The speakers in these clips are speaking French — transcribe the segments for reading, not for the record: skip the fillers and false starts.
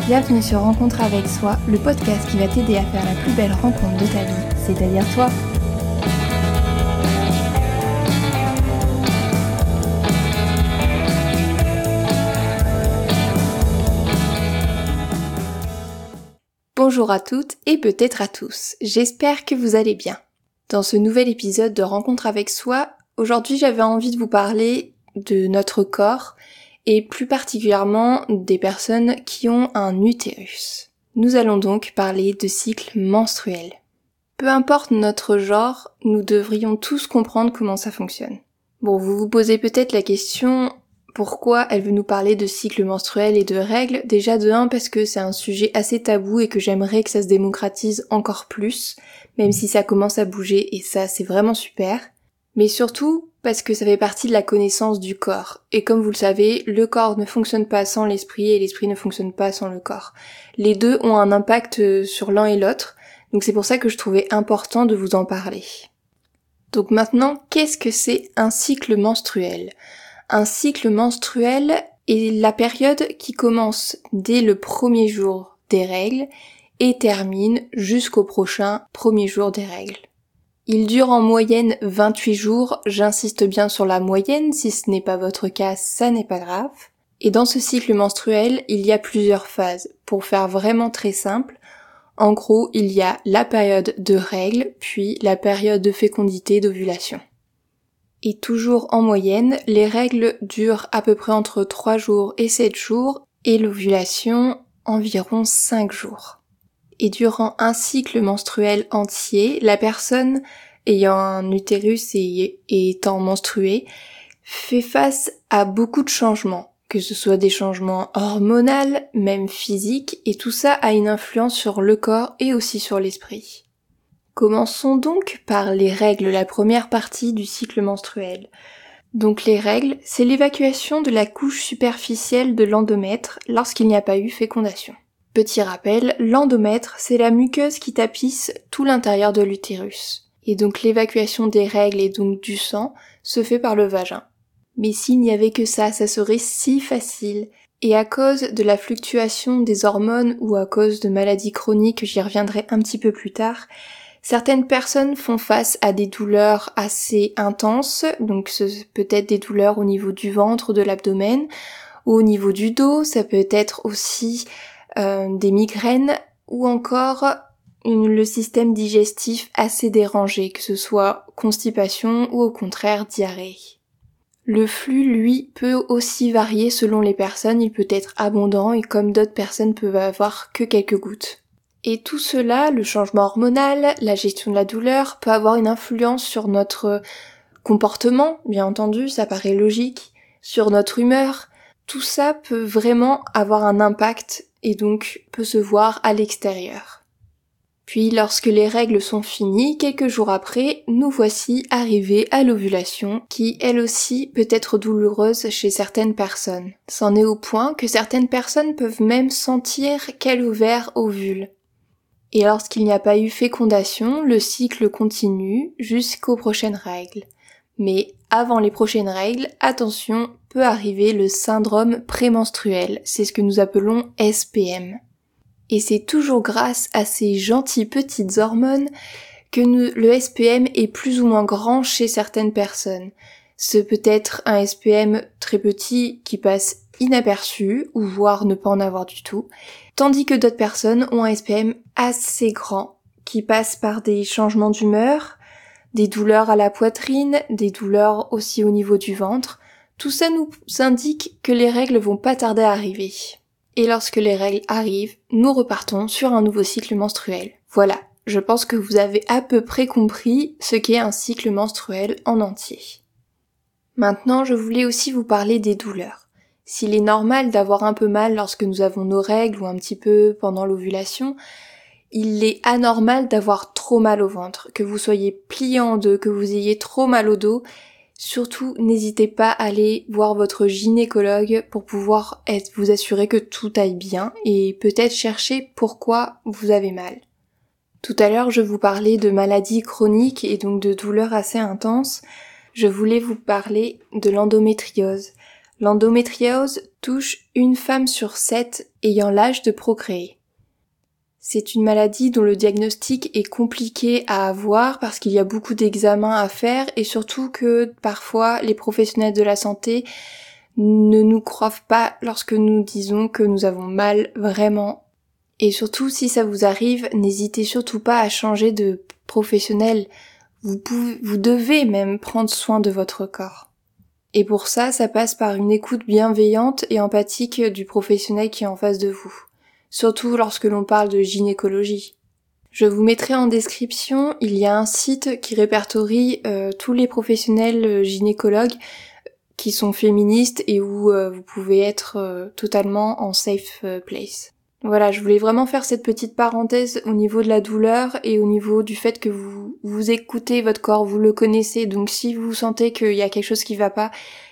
Bienvenue sur Rencontre avec soi, le podcast qui va t'aider à faire la plus belle rencontre de ta vie, c'est-à-dire toi. Bonjour à toutes et peut-être à tous, j'espère que vous allez bien. Dans ce nouvel épisode de Rencontre avec soi, aujourd'hui j'avais envie de vous parler de notre corps et plus particulièrement des personnes qui ont un utérus. Nous allons donc parler de cycle menstruel. Peu importe notre genre, nous devrions tous comprendre comment ça fonctionne. Bon, vous vous posez peut-être la question, pourquoi elle veut nous parler de cycle menstruel et de règles? Déjà de un, parce que c'est un sujet assez tabou et que j'aimerais que ça se démocratise encore plus, même si ça commence à bouger et ça c'est vraiment super. Mais surtout parce que ça fait partie de la connaissance du corps. Et comme vous le savez, le corps ne fonctionne pas sans l'esprit et l'esprit ne fonctionne pas sans le corps. Les deux ont un impact sur l'un et l'autre, donc c'est pour ça que je trouvais important de vous en parler. Donc maintenant, qu'est-ce que c'est un cycle menstruel ? Un cycle menstruel est la période qui commence dès le premier jour des règles et termine jusqu'au prochain premier jour des règles. Il dure en moyenne 28 jours, j'insiste bien sur la moyenne, si ce n'est pas votre cas, ça n'est pas grave. Et dans ce cycle menstruel, il y a plusieurs phases. Pour faire vraiment très simple, en gros, il y a la période de règles, puis la période de fécondité d'ovulation. Et toujours en moyenne, les règles durent à peu près entre 3 jours et 7 jours, et l'ovulation environ 5 jours. Et durant un cycle menstruel entier, la personne ayant un utérus et étant menstruée fait face à beaucoup de changements, que ce soit des changements hormonaux, même physiques, et tout ça a une influence sur le corps et aussi sur l'esprit. Commençons donc par les règles, la première partie du cycle menstruel. Donc les règles, c'est l'évacuation de la couche superficielle de l'endomètre lorsqu'il n'y a pas eu fécondation. Petit rappel, l'endomètre, c'est la muqueuse qui tapisse tout l'intérieur de l'utérus. Et donc l'évacuation des règles et donc du sang se fait par le vagin. Mais s'il n'y avait que ça serait si facile. Et à cause de la fluctuation des hormones ou à cause de maladies chroniques, j'y reviendrai un petit peu plus tard, certaines personnes font face à des douleurs assez intenses, donc c'est peut-être des douleurs au niveau du ventre, de l'abdomen, ou au niveau du dos, ça peut être aussi des migraines ou encore le système digestif assez dérangé, que ce soit constipation ou au contraire diarrhée. Le flux, lui, peut aussi varier selon les personnes, il peut être abondant et comme d'autres personnes peuvent avoir que quelques gouttes. Et tout cela, le changement hormonal, la gestion de la douleur, peut avoir une influence sur notre comportement, bien entendu, ça paraît logique, sur notre humeur. Tout ça peut vraiment avoir un impact et donc peut se voir à l'extérieur. Puis lorsque les règles sont finies, quelques jours après, nous voici arrivés à l'ovulation, qui elle aussi peut être douloureuse chez certaines personnes. C'en est au point que certaines personnes peuvent même sentir quel ovaire ovule. Et lorsqu'il n'y a pas eu fécondation, le cycle continue jusqu'aux prochaines règles. Mais avant les prochaines règles, attention, peut arriver le syndrome prémenstruel, c'est ce que nous appelons SPM. Et c'est toujours grâce à ces gentilles petites hormones que le SPM est plus ou moins grand chez certaines personnes. Ce peut être un SPM très petit qui passe inaperçu, ou voire ne pas en avoir du tout, tandis que d'autres personnes ont un SPM assez grand, qui passe par des changements d'humeur, des douleurs à la poitrine, des douleurs aussi au niveau du ventre. Tout ça nous indique que les règles vont pas tarder à arriver. Et lorsque les règles arrivent, nous repartons sur un nouveau cycle menstruel. Voilà, je pense que vous avez à peu près compris ce qu'est un cycle menstruel en entier. Maintenant, je voulais aussi vous parler des douleurs. S'il est normal d'avoir un peu mal lorsque nous avons nos règles ou un petit peu pendant l'ovulation, il est anormal d'avoir trop mal au ventre, que vous soyez plié en deux, que vous ayez trop mal au dos. Surtout, n'hésitez pas à aller voir votre gynécologue pour pouvoir vous assurer que tout aille bien et peut-être chercher pourquoi vous avez mal. Tout à l'heure, je vous parlais de maladies chroniques et donc de douleurs assez intenses. Je voulais vous parler de l'endométriose. L'endométriose touche une femme sur 7 ayant l'âge de procréer. C'est une maladie dont le diagnostic est compliqué à avoir parce qu'il y a beaucoup d'examens à faire et surtout que parfois les professionnels de la santé ne nous croient pas lorsque nous disons que nous avons mal vraiment. Et surtout, si ça vous arrive, n'hésitez surtout pas à changer de professionnel. Vous devez même prendre soin de votre corps. Et pour ça, ça passe par une écoute bienveillante et empathique du professionnel qui est en face de vous. Surtout lorsque l'on parle de gynécologie. Je vous mettrai en description, il y a un site qui répertorie tous les professionnels gynécologues qui sont féministes et où vous pouvez être totalement en safe place. Voilà, je voulais vraiment faire cette petite parenthèse au niveau de la douleur et au niveau du fait que vous écoutez votre corps, vous le connaissez, donc si vous sentez qu'il y a quelque chose qui va pas,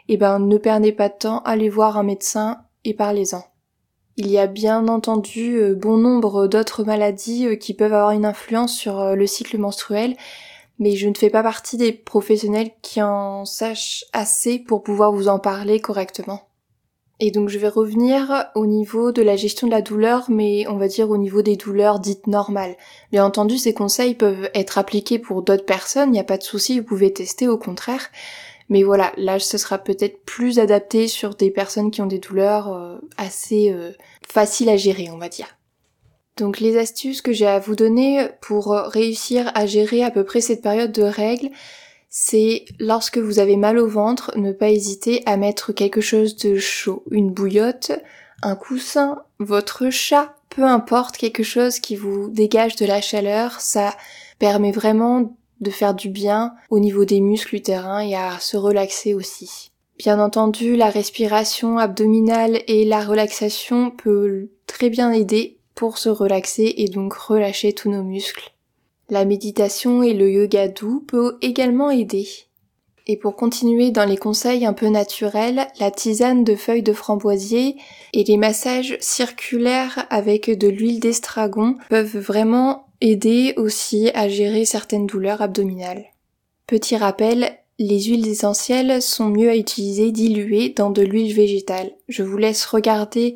ne perdez pas de temps, allez voir un médecin et parlez-en. Il y a bien entendu bon nombre d'autres maladies qui peuvent avoir une influence sur le cycle menstruel, mais je ne fais pas partie des professionnels qui en sachent assez pour pouvoir vous en parler correctement. Et donc je vais revenir au niveau de la gestion de la douleur, mais on va dire au niveau des douleurs dites normales. Bien entendu, ces conseils peuvent être appliqués pour d'autres personnes, il n'y a pas de souci, vous pouvez tester au contraire. Mais voilà, là ce sera peut-être plus adapté sur des personnes qui ont des douleurs assez faciles à gérer, on va dire. Donc les astuces que j'ai à vous donner pour réussir à gérer à peu près cette période de règles, c'est lorsque vous avez mal au ventre, ne pas hésiter à mettre quelque chose de chaud, une bouillotte, un coussin, votre chat, peu importe, quelque chose qui vous dégage de la chaleur, ça permet vraiment de faire du bien au niveau des muscles utérins et à se relaxer aussi. Bien entendu, la respiration abdominale et la relaxation peut très bien aider pour se relaxer et donc relâcher tous nos muscles. La méditation et le yoga doux peut également aider. Et pour continuer dans les conseils un peu naturels, la tisane de feuilles de framboisier et les massages circulaires avec de l'huile d'estragon peuvent vraiment aider aussi à gérer certaines douleurs abdominales. Petit rappel, les huiles essentielles sont mieux à utiliser diluées dans de l'huile végétale. Je vous laisse regarder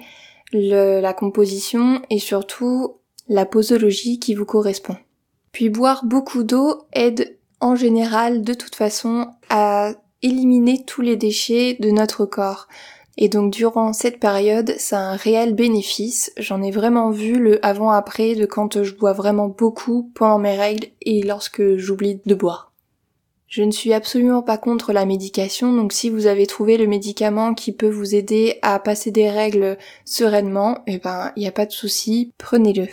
la composition et surtout la posologie qui vous correspond. Puis boire beaucoup d'eau aide en général de toute façon à éliminer tous les déchets de notre corps. Et donc durant cette période, ça a un réel bénéfice. J'en ai vraiment vu le avant-après de quand je bois vraiment beaucoup pendant mes règles et lorsque j'oublie de boire. Je ne suis absolument pas contre la médication, donc si vous avez trouvé le médicament qui peut vous aider à passer des règles sereinement, il n'y a pas de souci, prenez-le.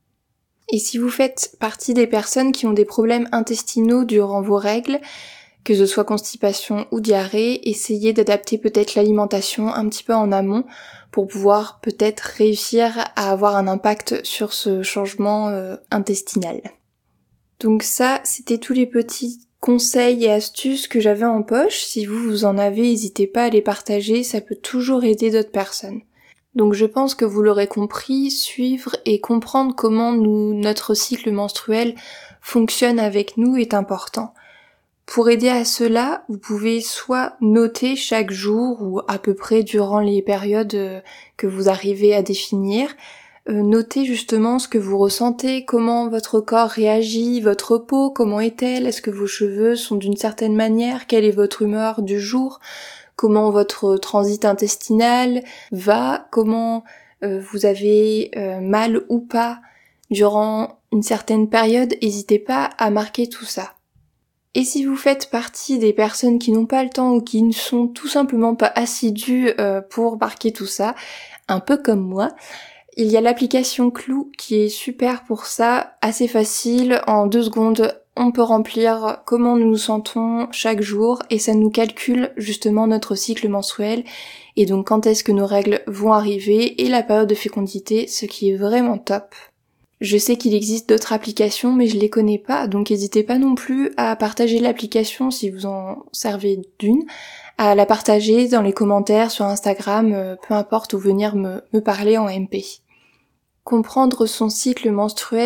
Et si vous faites partie des personnes qui ont des problèmes intestinaux durant vos règles, que ce soit constipation ou diarrhée, essayez d'adapter peut-être l'alimentation un petit peu en amont pour pouvoir peut-être réussir à avoir un impact sur ce changement intestinal. Donc ça, c'était tous les petits conseils et astuces que j'avais en poche. Si vous en avez, n'hésitez pas à les partager, ça peut toujours aider d'autres personnes. Donc je pense que vous l'aurez compris, suivre et comprendre comment notre cycle menstruel fonctionne avec nous est important. Pour aider à cela, vous pouvez soit noter chaque jour ou à peu près durant les périodes que vous arrivez à définir, noter justement ce que vous ressentez, comment votre corps réagit, votre peau, comment est-elle, est-ce que vos cheveux sont d'une certaine manière, quelle est votre humeur du jour, comment votre transit intestinal va, comment vous avez mal ou pas durant une certaine période, n'hésitez pas à marquer tout ça. Et si vous faites partie des personnes qui n'ont pas le temps ou qui ne sont tout simplement pas assidues pour marquer tout ça, un peu comme moi, il y a l'application Clou qui est super pour ça, assez facile, en 2 secondes on peut remplir comment nous nous sentons chaque jour et ça nous calcule justement notre cycle menstruel et donc quand est-ce que nos règles vont arriver et la période de fécondité, ce qui est vraiment top. Je sais qu'il existe d'autres applications mais je les connais pas, donc n'hésitez pas non plus à partager l'application si vous en servez d'une, à la partager dans les commentaires sur Instagram, peu importe, ou venir me parler en MP. Comprendre son cycle menstruel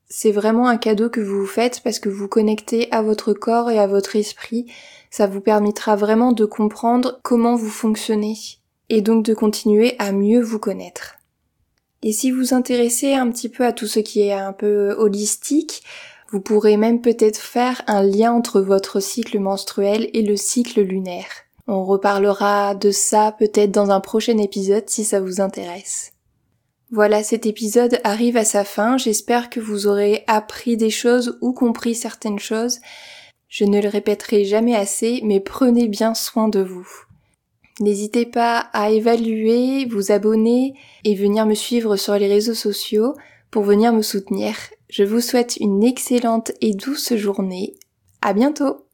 c'est vraiment un cadeau que vous vous faites parce que vous connectez à votre corps et à votre esprit. Ça vous permettra vraiment de comprendre comment vous fonctionnez et donc de continuer à mieux vous connaître. Et si vous vous intéressez un petit peu à tout ce qui est un peu holistique, vous pourrez même peut-être faire un lien entre votre cycle menstruel et le cycle lunaire. On reparlera de ça peut-être dans un prochain épisode si ça vous intéresse. Voilà, cet épisode arrive à sa fin. J'espère que vous aurez appris des choses ou compris certaines choses. Je ne le répéterai jamais assez, mais prenez bien soin de vous. N'hésitez pas à évaluer, vous abonner et venir me suivre sur les réseaux sociaux pour venir me soutenir. Je vous souhaite une excellente et douce journée. À bientôt!